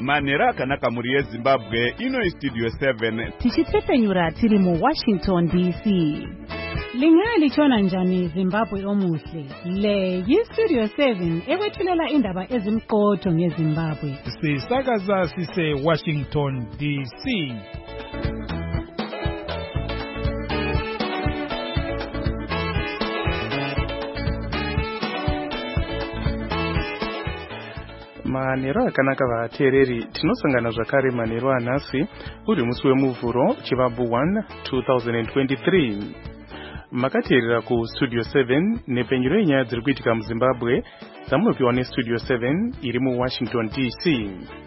manhero akanaka muri yeZimbabwe ino istudio 7 tichitsepenyura tiri mu Washington DC. Lingalitshona njani Zimbabwe omuhle? Le yistudio 7 ekwethulela indaba ezimqotho ngeZimbabwe. Sisakaza sise Washington DC. Manhero akanaka vateereri, tinosangana zvakare manhero anhasi uri musi wemuvhuro chivabvu 1 2023. Makateerera ku studio 7 nepenyero yenyaya dziri kuitika muZimbabwe dzamunopiwa nestudio 7 iri mu Washington DC.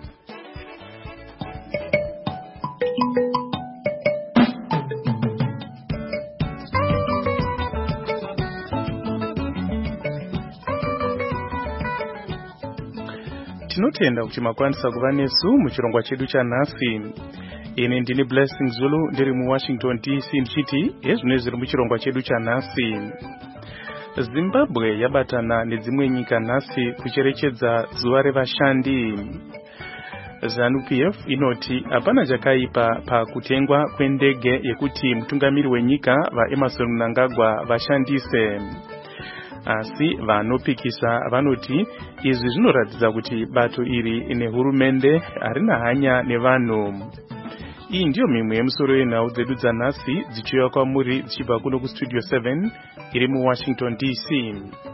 Tinotenda kuti makwanisa kuva nesu muchirongwa chedu chanhasi. Ine ndini Blessing Zulu ndiri mu Washington DC ndichiti ezvino zviri muchirongwa chedu chanhasi. Zimbabwe yabatana nedzimwe nyika nhasi kucherechedza zuva revashandi. ZANU-PF inoti hapana chakaipa pakutengwa kwendege yekuti mutungamiri wenyika vaEmmerson Mnangagwa vashandise. Asi vanopikisa vanoti izvi zvinoratidza kuti bato iri nehurumende harina hanya nevanhu. Iyi ndiyo mimwe yemusoro yenhau dzedu dzanhasi dzichiuya kwamuri dzichibva kuno kustudio 7 iri mu Washington DC.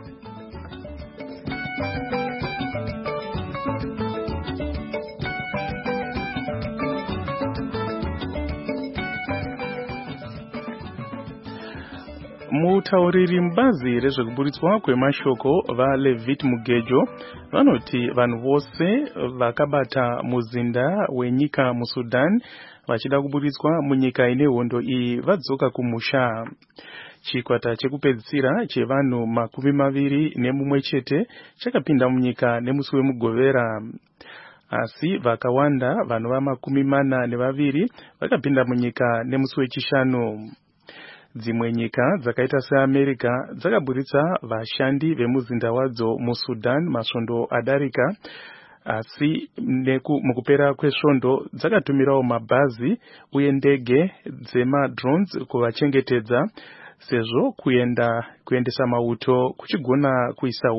Mutauriri mubazi rezvekuburitswa kwemashoko vaLevit Mugejo vanoti vanhu vose vakabata muzinda wenyika muSudan vachida kuburitswa munyika ine hondo iyi vadzoka kumusha. Chikwata chekupedzisira chevanhu 21 chete chakapinda munyika nemusi wemugovera. Asi vakawanda vanhu va42 vakapinda munyika nemusi wechishanu. Dzimwe nyika dzakaita seAmerica dzakaburitsa vashandi vemuzinda wadzo muSudan masvondo adarika, asi mukupera kwesvondo dzakatumirawo mabhazi uye ndege dzemadrones kuvachengetedza, sezvo kuendesa mauto kuchigona kuisa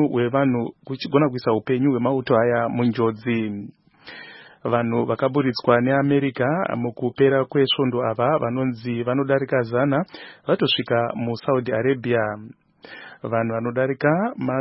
upenyu hwemauto aya munjodzi. Vanhu vakaburitswa neAmerica mukupera kwesvondo ava vanonzi vanodarika 100 vatosvika muSaudi Arabia. Vanhu vanodarika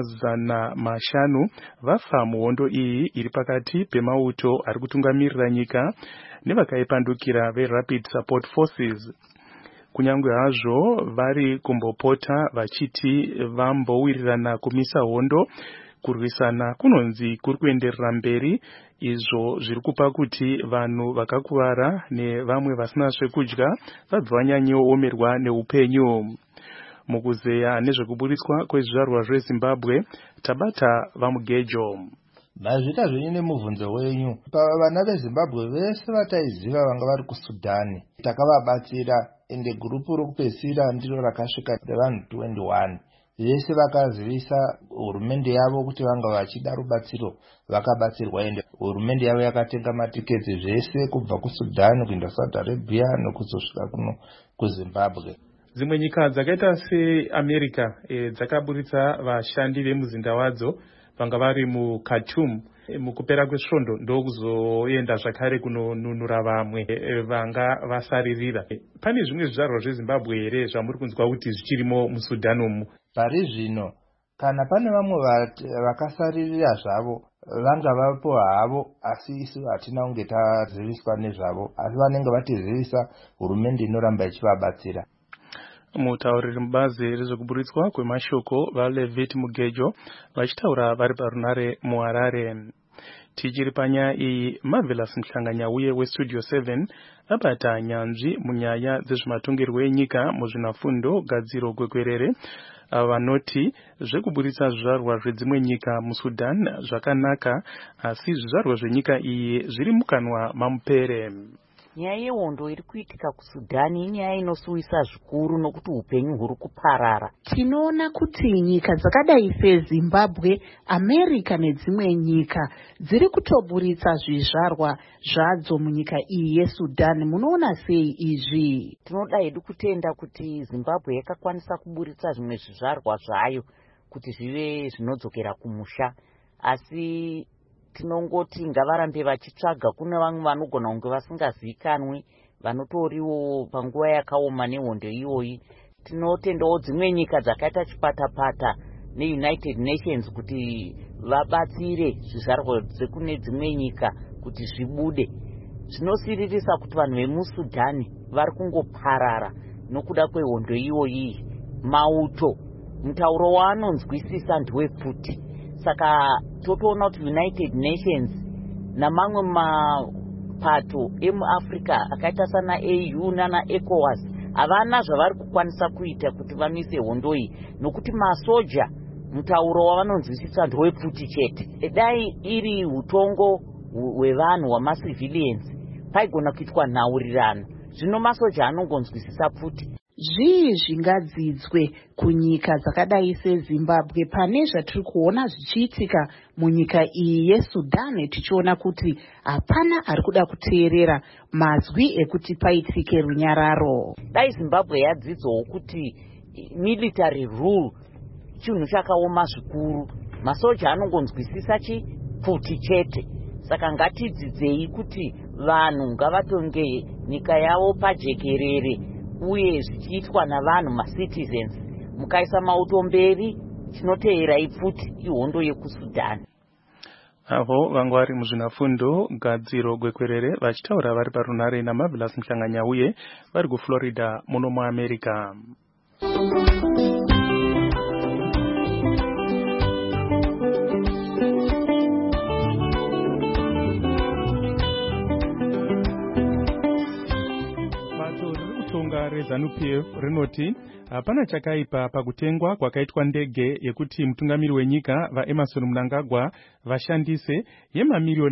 500 vafa muhondo iyi iri pakati pemauto ari kutungamirira nyika nevakaipandukira veRapid Support Forces. Kunyange hazvo vari kumbopota vachiti vambowirirana kumisa hondo, kurwisana kunonzi kuri kuenderera mberi, izvo zviri kupa kuti vanhu vakakuvara nevamwe vasina zvekudya vabva vanyanyewo omerwa neupenyu. Mukuzeya nezvekuburitswa kwezvizvarwa zveZimbabwe tabata vaMugejo. Mazvita zvenyu nemubvunzo wenyu. Vana veZimbabwe vese vataiziva vanga vari kuSudani takavabatsira, ende gurupu rokupedzisira ndiro rakasvika revanhu 21. Vese vakazivisa hurumende yavo kuti vanga vachida rubatsiro vakabatsirwa, ende hurumende yavo yakatenga matiketi zvese kubva kuSudan kuenda Saudi Arabia nokuzosvika kuno kuZimbabwe. Dzimwe nyika dzakaita seAmerica dzakaburitsa vashandi vemuzinda wadzo vanga vari muKhartoum mukupera kwesvondo ndokuzoenda zvakare kunonunura vamwe vanga vasaririra. Pane zvimwe zvizvarwa zveZimbabwe here zvamuri kunzwa kuti zvichirimo muSudan umu? Pari zvino kana pane vamwe vakasaririra zvavo vanga vapo havo, asi isu hatina kunge taziviswa nezvavo, asi vanenge vatizivisa hurumende inoramba ichivabatsira. Mutauriri mubazi rezvekuburitswa kwemashoko vaLevit Mugejo vachitaura vari parunare muHarare. Tichiri panyaya iyi, Marvelous Mhlanganyauye westudio 7 abata nyanzvi munyaya dzezvematongerwo enyika muzvinafundo gadziro gwekwerere. Vanoti zvekuburitsa zvizvarwa zvedzimwe nyika muSudan zvakanaka, asi zvizvarwa zvenyika iyi zviri mukanwa mamupere. nyaya yehondo iri kuitika kuSudhani inyaya inosuwisa zvikuru nokuti upenyu huri kuparara. Tinoona kuti nyika dzakadai seZimbabwe, America nedzimwe nyika dziri kutoburitsa zvizvarwa zvadzo munyika iyi yeSudhani. Munoona sei izvi? Tinoda hedu kutenda kuti Zimbabwe yakakwanisa kuburitsa zvimwe zvizvarwa zvayo kuti zvive zvinodzokera kumusha, asi tinongoti ngavarambe vachitsvaga. Kune vamwe vanogona kunge vasingazivikanwi vanotoriwo panguva yakaoma nehondo iyoyi. Tinotendawo dzimwe nyika dzakaita chipatapata neUnited Nations kuti vabatsire zvizvarwa dzekune dzimwe nyika kuti zvibude. Zvinosiririsa kuti vanhu vemuSudhani vari kungoparara nokuda kwehondo iyoyi. Mauto mutauro waanonzwisisa ndewepfuti. Saka totoona kuti United Nations namamwe mapato emuAfrica akaita sana AU nana ECOWAS havana zvavari kukwanisa kuita kuti vamise hondo iyi, nokuti masoja mutauro wavanonzwisisa ndewepfuti chete. Dai iri utongo hwevanhu hwamacivilians paigona kuitwa nhaurirano. Zvino masoja anongonzwisisa pfuti. Zvii zvingadzidzwe kunyika dzakadai seZimbabwe pane zvatiri kuona zvichiitika munyika iyi yeSudhani, tichiona kuti hapana ari kuda kuteerera mazwi ekuti paitike runyararo? Dai Zimbabwe yadzidzawo kuti military rule chinhu chakaoma zvikuru, masoja anongonzwisisa chipfuti chete. Saka ngatidzidzei kuti vanhu ngavatonge nyika yavo pajekerere uye zvichiitwa navanhu macitizens. Mukaisa mauto mberi chinoteerai pfuti ihondo yekuSudhani. Avo vanga vari muzvinafundo gadziro gwekwerere vachitaura vari parunare naMarvelous Mhlanganyauye vari kuFlorida muno muAmerica. ReZANU-PF rinoti hapana chakaipa pakutengwa kwakaitwa ndege yekuti mutungamiri wenyika vaEmmerson Mnangagwa vashandise yemamiliyoni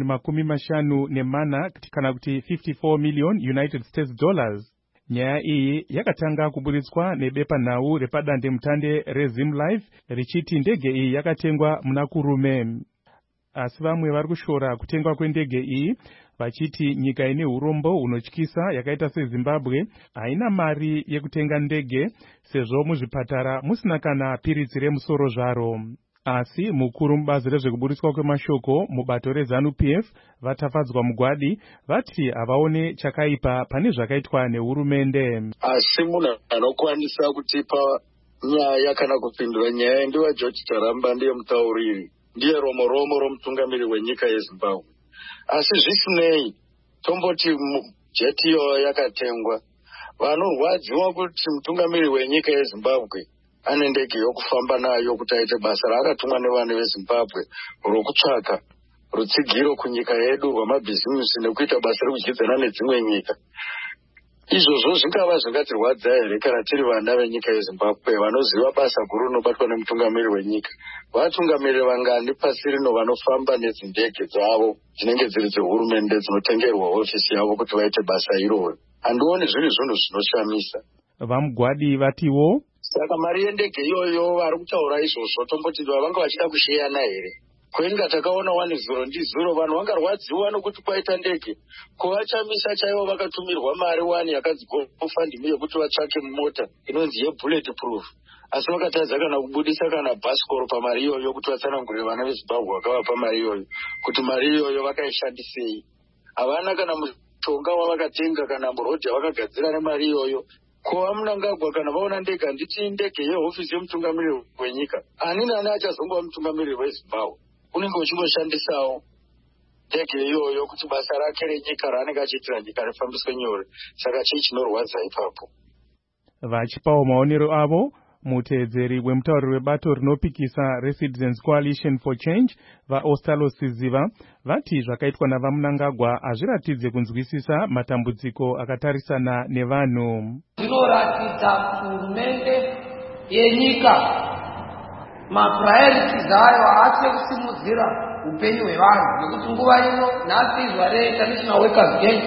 50 kana kuti 54 million United States dollars. Nyaya iyi yakatanga kuburitswa nebepanhau repadandemutande reZimLife richiti ndege iyi yakatengwa muna kurume. Asi vamwe vari kushora kutengwa kwendege iyi vachiti nyika ine urombo hunotyisa yakaita seZimbabwe haina mari yekutenga ndege sezvo muzvipatara musina kana piritsi remusoro zvaro. Asi mukuru mubazi rezvekuburitswa kwemashoko mubato reZANU-PF vatafadzwa mugwadi vati havaone chakaipa pane zvakaitwa nehurumende. Asi munhu anokwanisa kutipa nyaya kana kupindura nyaya ndiwa George Taramba, ndiye mutauriri, ndiye romoromo romutungamiri wenyika yeZimbabwe. Asi zvisinei, tomboti jetiyo yakatengwa, vanorwadziwa kuti mutungamiri wenyika yeZimbabwe ane ndege yokufamba nayo kuti aite basa raakatumwa nevanhu veZimbabwe rokutsvaka rutsigiro kunyika yedu rwamabhizimusi nekuita basa rekudyidzana nedzimwe nyika. Izvozvo zvingava zvingatirwadza here kana tiri vana venyika yeZimbabwe vanoziva basa guru rinobatwa nemutungamiri wenyika? Vatungamiri vangani pasi rino vanofamba nedzindege dzavo dzinenge dziri dzehurumende dzinotengerwa ofisi yavo kuti vaite basa iroro? Handioni zviri zvinhu zvinoshamisa. Vamugwadi vatiwo saka mari yendege iyoyo vari kutaura izvozvo tomboti vanga vachida kusheyana here? Kwenga takaona 1-0 vanhu vangarwadziwa nokuti kwaita ndege, kuvachamisa chaivo vakatumirwa mari 1 yakadzi GoFundMe yekuti vatsvake mota inonzi yebullet proof, asi vakatadza kana kubudisa kana bhasikoro pamari iyoyo kuti vatsanangurire vana veZimbabwe vakavapa mari iyoyo kuti mari iyoyo vakaishandisei. Havana kana mushonga wavakatenga kana murodhi vakagadzira nemari iyoyo. Kova Mnangagwa kana vaona ndege, handiti ndege yehofisi yemutungamiriri wenyika, ani nani achazongova mutungamiriri weZimbabwe. Unenge uchingoshandisawo ndege iyoyo kuti basa rake renyika raanenge achiitira nyika rifambiswe nyore. Saka chii chinorwadza ipapo? Vachipawo maonero avo, muteedzeri wemutauriri webato rinopikisa reCitizens Coalition for Change vaOstalo Siziva vati zvakaitwa navaMnangagwa hazviratidze kunzwisisa matambudziko akatarisana nevanhu. Zvinoratidza hurumende yenyika mapurayoritizi ayo haasi ekusimudzira upenyu hwevanhu, nekuti nguva ino nhasi izwa reInternational Workers Gang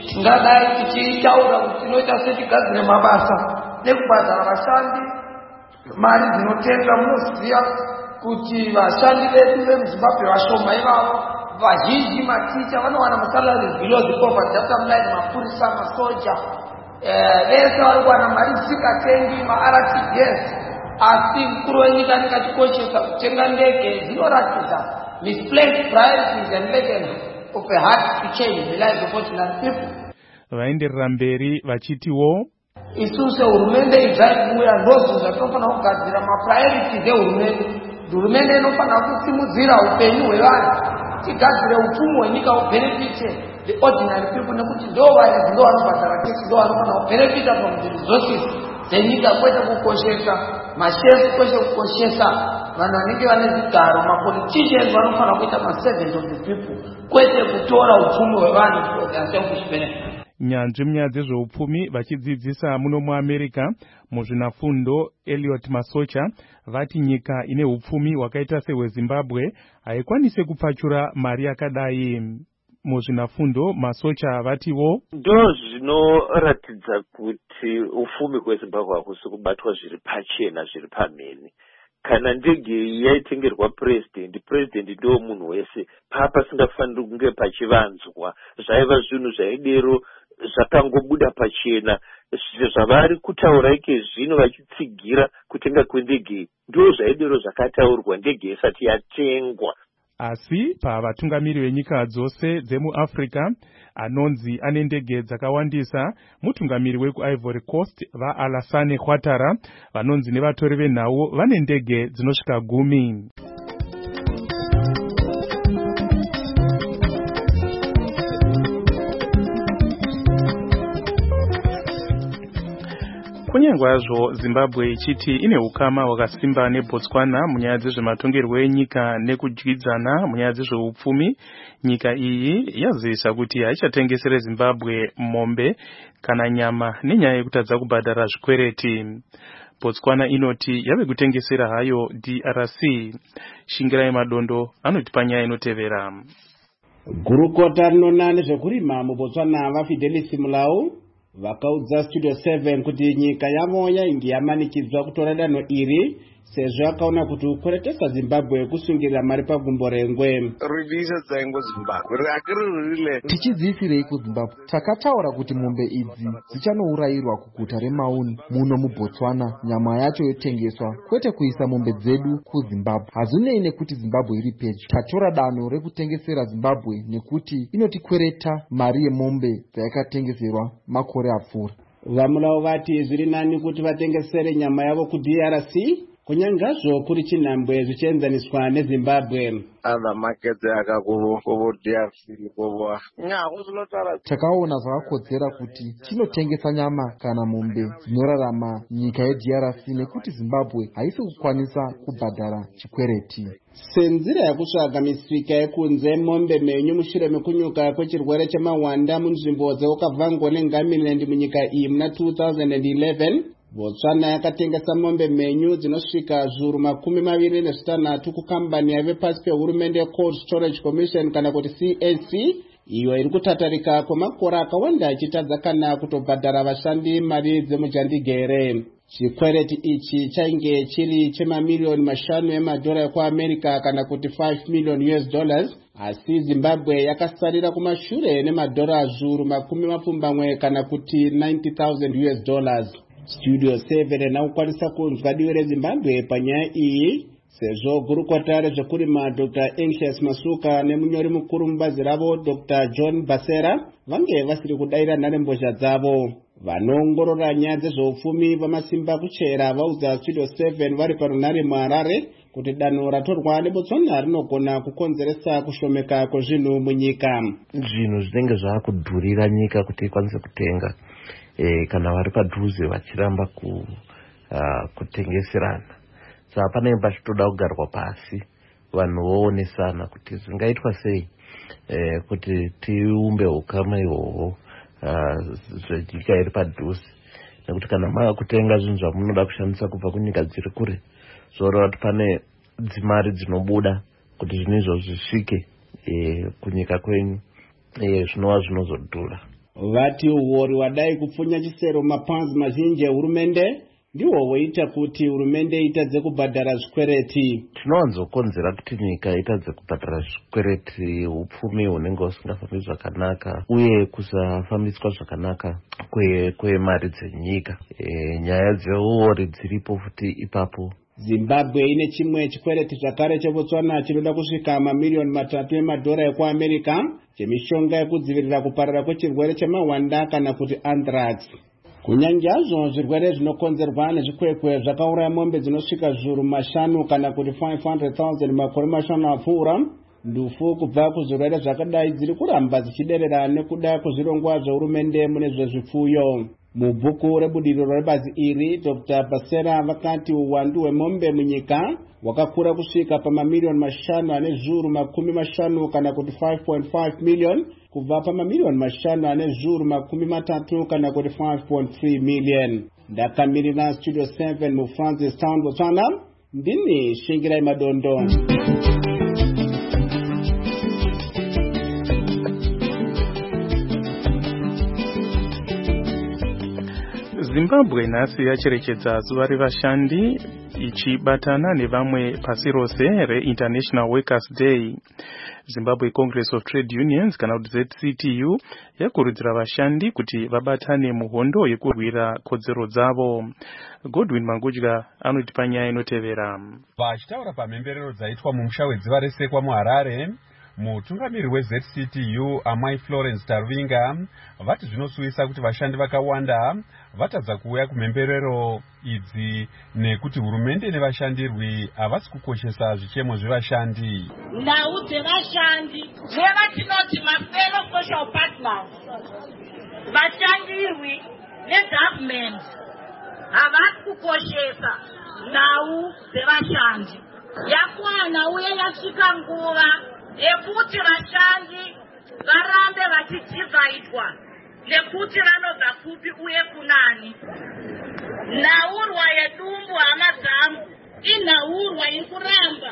tingadai tichitaura kuti tinoita setigadzire mabasa nekubhadhara vashandi mari dzinotenga. Munoziva kuti vashandi vedu vemuzimbabwe vashoma ivavo, vazhinji maticha vanowana masalari below the poverty line, mapurisa, masoja vese vari kuwana mari dzisingatengi ma-RTGS. Asi mukuru wenyika anenge achikoshesa kutenga ndege dzinoratidza misplaced priorities and legacy of a hard to change the lives of ordinary people. Vaenderera mberi vachitiwo isusu sehurumende ibvai kuuya ndobvunza tinofanira kugadzira mapriorities ehurumende. Hurumende inofanira kusimudzira upenyu hwevanhu, tigadzire upfumi hwenyika hubenefite the ordinary people, nekuti ndovanhu ndo vanobhadhara tax, ndo vanofanira kubenefita from the resources dzenyika, kwete kukoshesa mashefu, kwete kukoshesa vanhu vanenge vane zvigaro. Mapoliticians vanofanira kuita maservant of the people, kwete kutora upfumi hwevanhu for their selfish benefit. nyanzvi munyaya dzezveupfumi vachidzidzisa muno muAmerica muzvinafundo Elliot Masocha vati nyika ine upfumi hwakaita sehweZimbabwe haikwanise kupfachura mari yakadai. Muzvinafundo Masocha vatiwo ndo zvinoratidza kuti ufumi hweZimbabwe hakusi kubatwa zviri pachena, zviri pamhene. Kana ndege yaitengerwa president ndo munhu wese, pasingafaniri kunge pachivanzwa. Zvaiva zvinhu zvaidero zvakangobuda pachena. Zvavari kutaura ike zvino vachitsigira kutenga kwendege ndo zvaidero zvakataurwa ndege isati yatengwa. Asi pavatungamiri venyika dzose dzemuAfrica anonzi ane ndege dzakawandisa mutungamiri wekuIvory Coast vaAlassane Ouattara vanonzi nevatori venhau vane ndege dzinosvika 10. Kunyangwazvo Zimbabwe ichiti ine ukama hwakasimba neBotswana munyaya dzezvematongerwo enyika nekudyidzana munyaya dzezveupfumi, nyika iyi yazivisa kuti haichatengesere Zimbabwe mombe kana nyama nenyaya yekutadza kubhadhara zvikwereti. Botswana inoti yave kutengesera hayo DRC. Shingirai Madondo anoti panyaya inotevera. Gurukota rinona nezvekurima muBotswana vaFidelis Mulau vakaudza Studio 7 kuti nyika yavo yainge yamanikidzwa kutora danho iri sezvo yakaona kuti kukweretesa Zimbabwe kusungirira mari pagumbo rengwe. Tichidziisirei kuZimbabwe? Takataura kuti mombe idzi dzichanourayirwa kuguta reMaun muno muBotswana, nyama yacho yotengeswa, kwete kuisa mombe dzedu kuZimbabwe. Hazvinei nekuti Zimbabwe iri pedyo. Tatora danho rekutengesera Zimbabwe nekuti inotikwereta mari yemombe dzayakatengeserwa makore apfuura. Vamulawo vati zviri nani kuti vatengesere nyama yavo kuDRC kunyangazvo kuri chinhambwe zvichienzaniswa neZimbabwe. Takaona zvakakodzera kuti tinotengesa nyama kana mombe dzinorarama nyika yeDRC nekuti Zimbabwe haisi kukwanisa kubhadhara chikwereti. Senzira yakutsvaga misika yekunze mombe menyu mushure mekunyuka kwechirwere chemahwanda munzvimbo dzeOkavango neNgamiland munyika iyi muna 2011, Botswana yakatengesa mombe menyu dzinosvika zviuru 26 kukambani yave pasi pehurumende Cold Storage Commission kana kuti CAC, iyo iri kutatarika kwemakore akawanda ichitadza kana kutobhadhara vashandi mari dzemujandigere. Chikwereti ichi chainge chiri chemamiliyoni 5 emadhora ekuAmerica kana kuti $5 million, asi Zimbabwe yakasarira kumashure nemadhora zviuru 20 kana kuti $90,000. Studio 7 nakukwanisa kunzwa divi reZimbabwe panyaya iyi sezvo gurukota rezvekurima Dr. Anxious Masuka nemunyori mukuru mubazi ravo Dr. John Basera vange vasiri kudaira nharembozha dzavo. Vanoongorora nyaya dzezveupfumi vamasimba kuchera vaudza Studio 7 vari parunhare muHarare kuti danho ratorwa neBotswana rinogona kukonzeresa kushomeka kwezvinhu munyika. Zvinhu zvinenge zvakudhurira nyika kuti ikwanise kutenga kana vari padhuze vachiramba kutengeserana. Saka panenge pachitoda kugarwa pasi vanhu voonesana kuti zvingaitwa sei kuti tiumbe ukama ihwohwo zvenyika iri padhuze, nekuti kana mavakutenga zvinhu zvamunoda kushandisa kubva kunyika dziri kure zvoreva kuti pane dzimari dzinobuda kuti zvinhu izvo zvisvike kunyika kwenyu, zvinova zvinozodhura. vati uori wadai kupfunya chisero mapanzi mazhinji ehurumende ndiwo woita kuti hurumende itadze kubhadhara zvikwereti. Zvinowanzokonzera kuti nyika itadze kubhadhara zvikwereti upfumi hunenge husingafambi zvakanaka uye kusafambiswa zvakanaka kwemari dzenyika. Nyaya dzeuori dziripo futi ipapo. Zimbabwe ine chimwe chikwereti zvakare cheBotswana chinoda kusvika mamiliyoni 3 emadhora ekuAmerica chemishonga yekudzivirira kuparara kwechirwere chemahwanda kana kuti anthrax. Kunyanjazvo zvirwere zvinokonzerwa nezvikwekwe zvakauraya mombe dzinosvika zviuru 5 kana kuti 500,000 makore 5 apfuura, ndufu kubva kuzvirwere zvakadai dziri kuramba dzichiderera nekuda kwezvirongwa zvehurumende mune zvezvipfuyo. Mubhuku rebudiriro rebazi iri, Dr. Basera vakati uwandu hwemombe munyika wakakura kusvika pamamiliyoni 5,50 kana kuti 5.5 million kubva pamamiliyoni 5,30 kana kuti 5.3 million. Ndakamirira Studio 7 muFrancis Town, Botswana, ndini Shingirai Madondo. Zimbabwe nhasi yacherechedza zuva revashandi ichibatana nevamwe pasi rose reInternational Workers' Day. Zimbabwe Congress of Trade Unions kana kuti ZCTU yakurudzira vashandi kuti vabatane muhondo yekurwira kodzero dzavo. Godwin Mangudya anotipa nyaya inotevera. Vachitaura pamhemberero dzaitwa mumusha wedziva resekwa muHarare, mutungamiri weZCTU Amai Florence Tarvinga vati zvinosuvisa kuti vashandi vakawanda vatadza kuuya kumhemberero idzi nekuti hurumende nevashandirwi havasi kukoshesa zvichemo zvevashandi. Nhau dzevashandi nevatinoti mafellow social partners, vashandirwi negovernment havasi kukoshesa nhau dzevashandi. Yakwana uye yasvika nguva yekuti vashandi varambe vachidhivaidwa nekuti vanobva kupi uye kunani. Nhaurwa yedumbu hama dzangu inhaurwa iri kuramba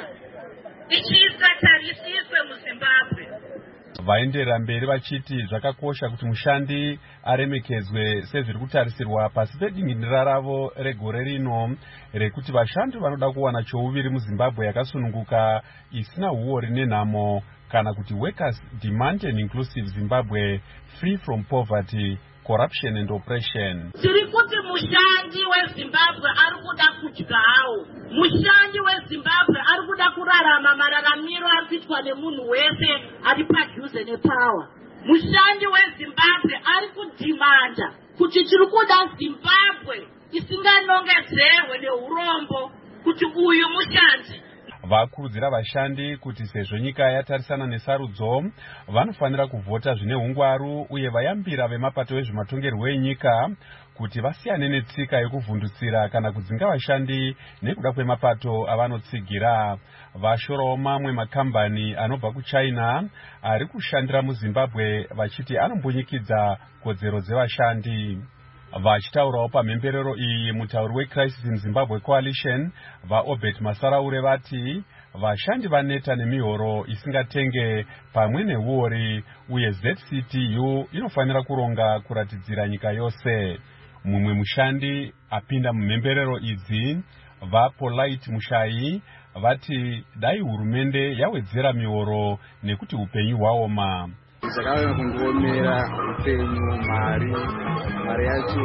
ichitarisiswe muZimbabwe. Vaenderera mberi vachiti zvakakosha kuti mushandi aremekedzwe sezviri kutarisirwa pasi pedingindira ravo regore rino rekuti vashandi vanoda kuwana chouviri muZimbabwe yakasununguka isina uori nenhamo kana kuti Workers Demand and Inclusive Zimbabwe Free from Poverty, Corruption and Oppression. Tiri kuti mushandi weZimbabwe ari kuda kudyawo. Mushandi weZimbabwe ari kuda kurarama mararamiro ari kuitwa nemunhu wese ari padhuze nepawa. Mushandi weZimbabwe ari kudhimanda kuti tiri kuda Zimbabwe isinganongedzerwe neurombo kuti uyu mushandi. Vakurudzira vashandi kuti sezvo nyika yatarisana nesarudzo vanofanira kuvhota zvine hungwaru uye vayambira vemapato ezvematongerwo enyika kuti vasiyane netsika yekuvhundutsira kana kudzinga vashandi nekuda kwemapato avanotsigira. Vashorawo mamwe makambani anobva kuChina ari kushandira muZimbabwe vachiti anombonyikidza kodzero dzevashandi. Vachitaurawo pamhemberero iyi, mutauri weCrisis in Zimbabwe Coalition vaObert Masaraure vati vashandi vaneta nemihoro isingatenge pamwe neuori uye ZCTU inofanira kuronga kuratidzira nyika yose. Mumwe mushandi apinda mumhemberero idzi, vaPolite Mushai vati dai hurumende yawedzera mihoro nekuti upenyu hwaoma. Zvakauya kundiomera upenyu, mari yacho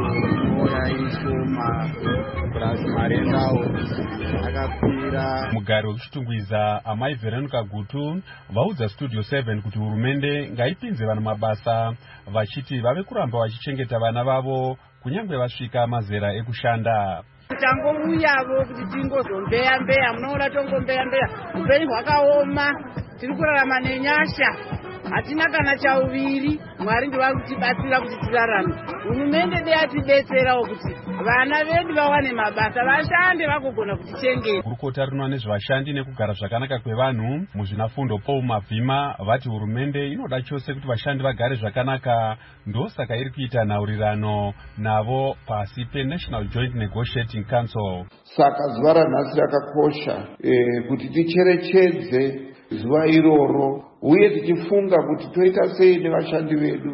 yaishoma plus mari endawo akakwira. Mugari wekuchitungwiza Amai Veronica Gutu vaudza Studio 7 kuti hurumende ngaipinze vanhu mabasa vachiti vave kuramba vachichengeta vana vavo kunyange vasvika mazera ekushanda. Tangouyavo kuti tingozombeya munoona tongombeya upenyu hwakaoma, tiri kurarama nenyasha, hatina kana chauviri. Mwari ndivari kutibatsira kuti tirarame. Hurumende deyatidetserawo kuti vana vedu vawane mabasa, vashande vagogona kutichengeta. Gurukota rinoona nezvevashandi nekugara zvakanaka kwevanhu muzvinafundo Paul Mavhima vati hurumende inoda chose kuti vashandi vagare zvakanaka, ndosaka iri kuita nhaurirano navo pasi peNational Joint Negotiating Council. Saka zuva ranhasi rakakosha kuti ticherechedze zuva iroro uye tichifunga kuti toita sei nevashandi vedu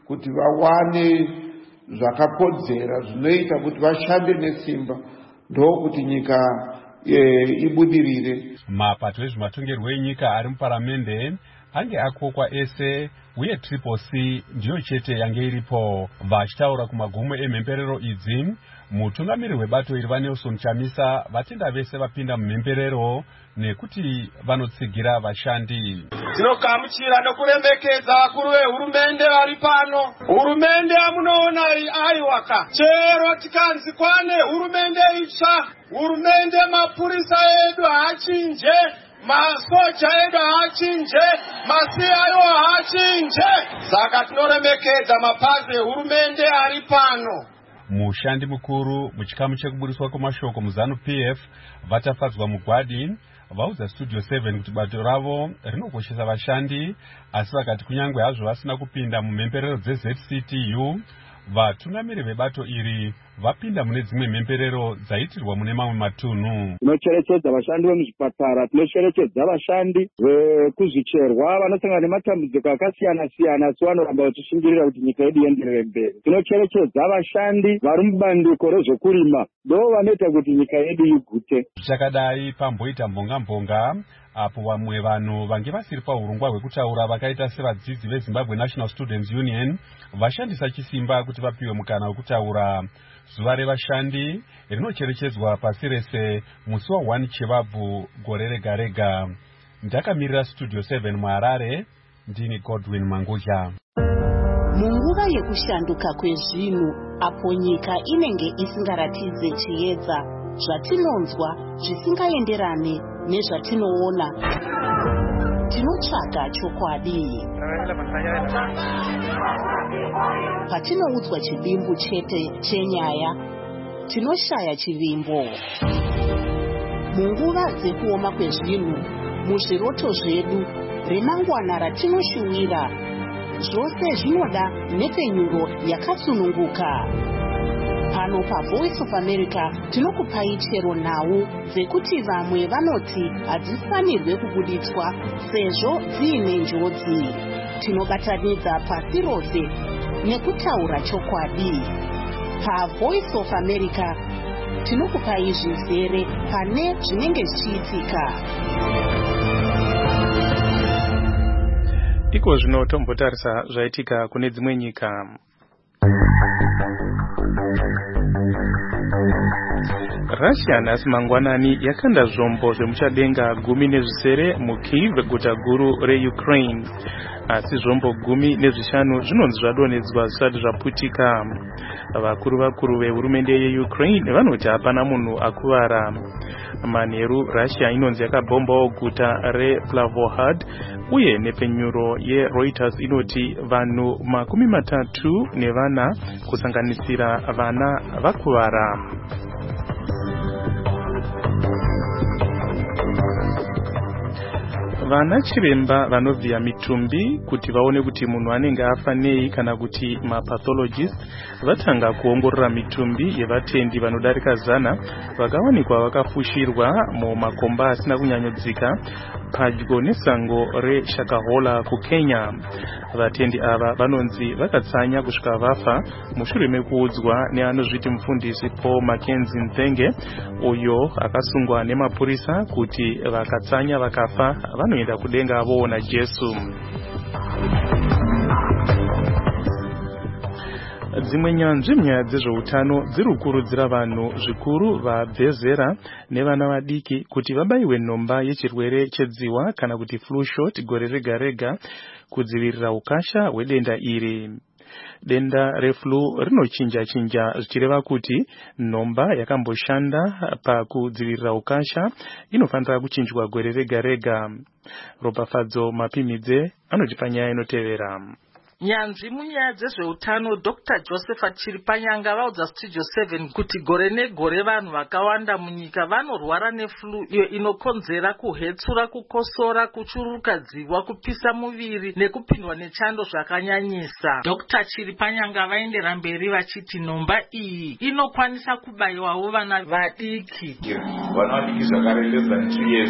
kuti vawane zvakakodzera zvinoita kuti vashande nesimba ndokuti nyika ibudirire. Mapato ezvematongerwo enyika ari muparamende ange akokwa ese uye Triple C ndiyo chete yange iripo. Vachitaura kumagumo emhemberero idzi, mutungamiri webato iri vaNelson Chamisa vatenda vese vapinda mumhemberero nekuti vanotsigira vashandi. Tinogamuchira nokuremekedza vakuru vehurumende vari pano. Hurumende yamunoona aiwaka. Chero tikanzi kwane hurumende itsva, hurumende mapurisa edu haachinje, masoja edu haachinje, masiyayo haachinje. Saka tinoremekedza mapazi ehurumende ari pano. Mushandi mukuru muchikamu chekuburiswa kwamashoko muzanu PF vatafadzwa mugwadi vaudza Studio 7 kuti bato ravo rinokoshesa vashandi, asi vakati kunyangwe hazvo vasina kupinda mumhemberero dzeZCTU, vatungamiri vebato iri vapinda mune dzimwe mhemberero dzaitirwa mune mamwe matunhu. Tinocherechedza vashandi vemuzvipatara, tinocherechedza vashandi vekuzvicherwa vanosangana nematambudziko akasiyana siyana, asi vanoramba vachishingirira kuti nyika yedu ienderere mberi. Tinocherechedza vashandi vari mubandiko rezvekurima, ndo vanoita kuti nyika yedu igute. Zvichakadai pamboita mbonga apo vamwe vanhu vange vasiri paurongwa hwekutaura vakaita sevadzidzi veZimbabwe National Students Union vashandisa chisimba kuti vapiwe mukana wekutaura. Zuva revashandi rinocherechedzwa pasi rese musi wa1 Chivabvu gore rega rega. Ndakamirira Studio 7 muHarare, ndini Godwin Mangudya. Munguva yekushanduka kwezvinhu, apo nyika inenge isingaratidze chiedza, zvatinonzwa zvisingaenderane nezvatinoona, tinotsvaga chokwadi. Patinoudzwa chivimbo chete chenyaya, tinoshaya chivimbo. Munguva dzekuoma kwezvinhu, muzviroto zvedu, remangwana ratinoshuwira, zvose zvinoda nepenyuro yakatsununguka. Pano paVoice of America tinokupai chero nhau dzekuti vamwe vanoti hadzifanirwe kubuditswa sezvo dziine njodzi. Tinobatanidza pasi rose nekutaura chokwadi. PaVoice of America tinokupai zvizere pane zvinenge zvichiitika. Iko zvino tombotarisa zvaitika kune dzimwe nyika. Russia nhasi mangwanani yakanda zvombo zvemuchadenga 10 muKyiv, guta guru reUkraine. Asi zvombo 15 zvinonzi zvadonhedzwa zvisati zvaputika. Vakuru vehurumende yeUkraine vanoti hapana munhu akuvara. Manheru Russia inonzi yakabhombawo guta rePlavohrad, uye nepenyuro yeReuters inoti vanhu 34 kusanganisira vana vakuvara. Vana chiremba vanovhiya mitumbi kuti vaone kuti munhu anenge afa nei kana kuti mapathologist vatanga kuongorora mitumbi yevatendi vanodarika 100 vakawanikwa vakafushirwa mumakomba asina kunyanyodzika padyo nesango reShakahola kuKenya. Vatendi ava vanonzi vakatsanya kusvika vafa mushure mekuudzwa neanozviti mufundisi Paul Mackenzie Nzenge, uyo akasungwa nemapurisa kuti vakatsanya vakafa vanoenda kudenga voona Jesu. Dzimwe nyanzvi munyaya dzezveutano dziri kukurudzira vanhu zvikuru vabve zera nevana vadiki kuti vabaiwe nhomba yechirwere chedziwa kana kuti flu shot gore rega rega kudzivirira ukasha hwedenda iri. Denda reflu rinochinja zvichireva kuti nhomba yakamboshanda pakudzivirira ukasha inofanira kuchinjwa gore rega rega. Ropafadzo Mapimidze anotipa nyaya inotevera. Nyanzvi munyaya dzezveutano Dr. Joseph Chiripanyanga vaudza Studio 7 kuti gore negore vanhu vakawanda munyika vanorwara neflu, iyo inokonzera kuhetsura, kukosora, kuchururuka dziwa, kupisa muviri nekupindwa nechando zvakanyanyisa. Dr. Chiripanyanga vaendera mberi vachiti nhomba iyi inokwanisa kubayiwawo vana vadiki. Vana vadiki zvakare less than 2 years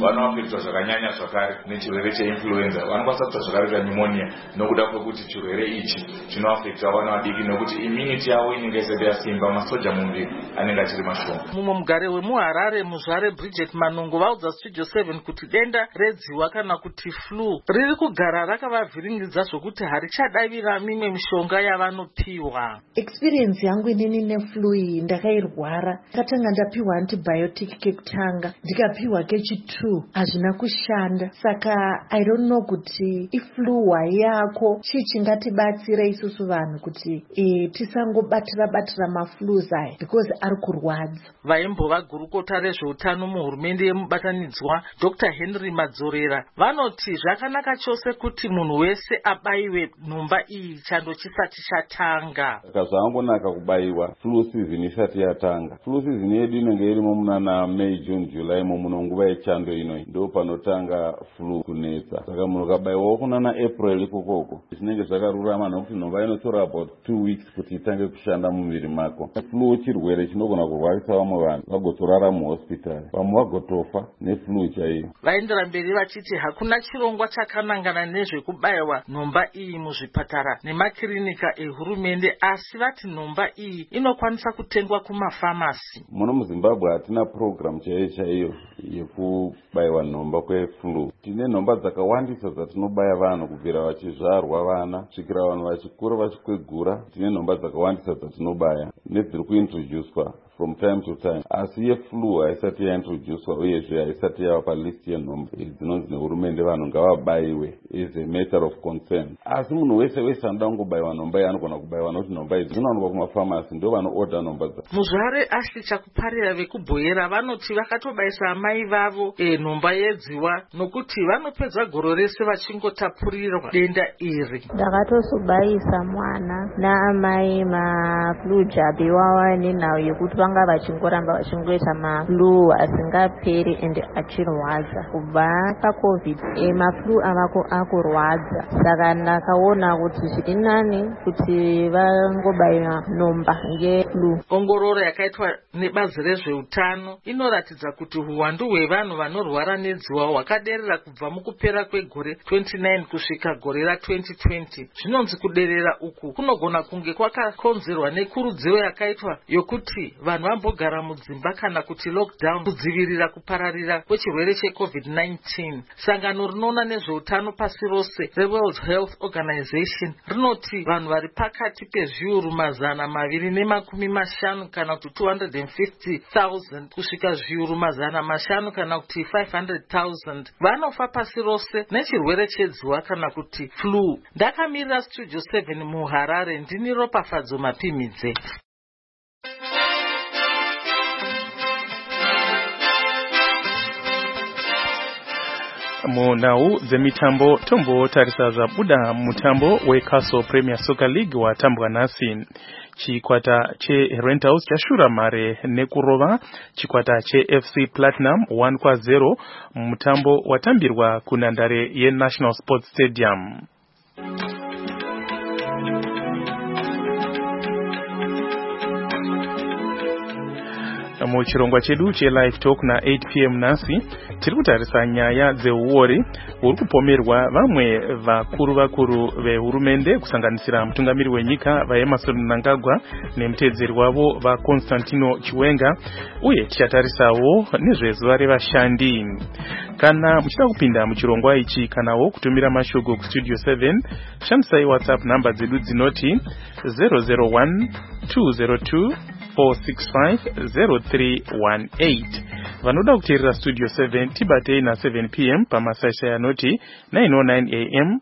vanoafektwa zvakanyanya zvakare nechirwere cheinfluenza, vanokwanisa kuita zvakare pneumonia nokuda kwekuti chirwere ichi chinoafekta vana vadiki nokuti immunity yavo inenge isati yasimba, masoja mumuviri anenge achiri mashoma. Mumwe mugare wemuHarare muzvare Bridget Manungu vaudza Studio 7 kuti denda redziwa kana kuti flu riri kugara rakavavhiringidza zvokuti harichadavira mimwe mishonga yavanopiwa. Experience yangu inini neflu iyi ndakairwara, ndakatanga ndapiwa antibiotic kekutanga, ndikapiwa kechi2 hazvina kushanda. Saka I don't know kuti iflu yako chii chingatibatsira isusu vanhu kuti tisangobatira maflus aya because ari kurwadza. Vaimbova gurukota rezveutano muhurumende yemubatanidzwa Dr. Henry Madzorera vanoti zvakanaka chose kuti munhu wese abaiwe nhomba iyi chando chisati chatanga. Zvangonaka kubaiwa flu season isati yatanga. Flu season yedu inenge irimo muna May, June, July muno nguva yechando ino ndo panotanga flu kunetsa. Saka munhu kabaiwa kunana April ikokoko zvinenge zvakarurama nokuti nhomba inotora about 2 weeks kuti itange kushanda mumuviri mako. Flu chirwere chinogona kurwarisa vamwe vanhu vagotorara muhospitari, vamwe vagotofa neflu chaiyo. Vaendera mberi vachiti hakuna chirongwa chakanangana nezvekubayiwa nhomba iyi muzvipatara nemakirinika ehurumende, asi vati nhomba iyi inokwanisa kutengwa kumafamasi. Muno muZimbabwe hatina program chaiyo yekubayiwa nhomba kweflu. Tine nhomba dzakawandisa dzatinobaya vanhu kubvira vachizvarwa vana kusvikira vanhu vachikura vachikwegura. Tine nhomba dzakawandisa dzatinobaya nedziri kuintroducwa from time to time. Asi yeflu haisati yaintroducwa uyezve haisati yava palist yenhomba dzinonzi nehurumende vanhu ngavabayiwe is a matter of concern. Asi munhu wese anoda kungobayiwa nhomba iyi anogona kubayiwa nokuti nhomba idzi dzinowanikwa kumafamasi, ndo vanoorder nhomba dza. Muzvare Ashley Chakuparira vekubhoyera vanoti vakatobayisa amai vavo nhomba yedziwa nokuti vanopedza goro rese vachingotapurirwa denda iri. Ndakatozobayisa mwana naamai maflu jabi wava nenhau yekuti vanga vachingoramba vachingoita maflu asingaperi ende achirwadza. Kubva paCovid maflu avako akurwadza, saka ndakaona kuti zviri nani kuti vangobayiwa nhomba ngeflu. Ongororo yakaitwa nebazi rezveutano inoratidza kuti uwandu hwevanhu vanorwara nedziwa hwakaderera kubva mukupera kwegore 29 kusvika gore ra2020. Zvinonzi kuderera uku kunogona kunge kwakakonzerwa nekurudziwo yakaitwa yokuti vanhu vambogara mudzimba kana kuti lockdown kudzivirira kupararira kwechirwere cheCovid-19. Sangano rinoona nezveutano pasi rose reWorld Health Organization rinoti vanhu vari pakati pezviuru 250 kana kuti 250,000 kusvika zviuru 500 kana kuti 500,000 vanofa pasi rose nechirwere chedziwa kana kuti flu. Ndakamirira Studio 7 muHarare, ndini Ropafadzo Mapimidze. Munhau dzemitambo tombotarisa zvabuda mutambo weCastle Premier Soccer League watambwa nhasi. Chikwata cheRentals chashura mare nekurova chikwata cheFC Platinum 1-0 mutambo watambirwa kunhandare yeNational Sports Stadium. Muchirongwa chedu chelive talk na 8 p.m. nhasi tiri kutarisa nyaya dzeuori huri kupomerwa vamwe vakuru vehurumende kusanganisira mutungamiri wenyika vaEmmerson Mnangagwa nemutedzeri wavo vaConstantino Chiwenga, uye tichatarisawo nezvezuva revashandi. Kana muchida kupinda muchirongwa ichi kanawo kutumira mashoko kustudio 7 shandisai WhatsApp namba dzedu dzinoti 001 202 465-0318. Vanoda kuteerera Studio 7 tibatei na 7 p.m. pamasaisai anoti 909 am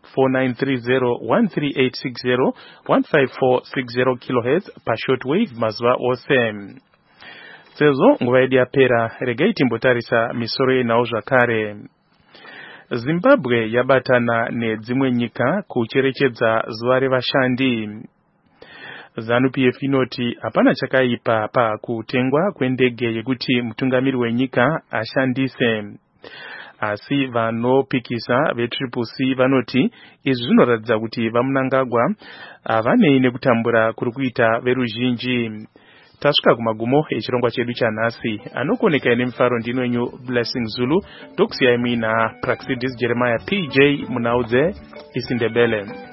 4930 13860 kHz pashortwave mazuva ose. Sezvo nguva yedu yapera, regai timbotarisa misoro yenhau zvakare. Zimbabwe yabatana nedzimwe nyika kucherechedza zuva revashandi. ZANU-PF inoti hapana chakaipa pakutengwa kwendege yekuti mutungamiri wenyika ashandise. Asi vanopikisa veTriple-C vanoti izvi zvinoratidza kuti vaMnangagwa havanei nekutambura kuri kuita veruzhinji. tasvika kumagumo echirongwa chedu chanhasi. Anokuoneka nemufaro ndini wenyu Blessing Zulu, tokusiyai muina Praxidis Jeremiah PJ Munaudze Isindebele.